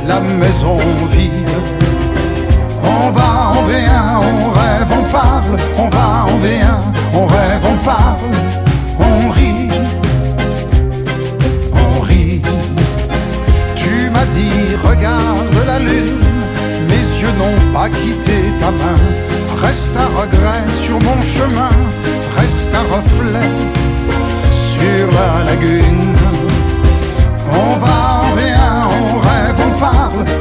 la maison vide. On va en V1, on rêve, on parle. On va en V1, on rêve, on parle. On rit, on rit. Tu m'as dit regarde la lune, mes yeux n'ont pas quitté ta main. Reste un regret sur mon chemin, reste un reflet sur la lagune.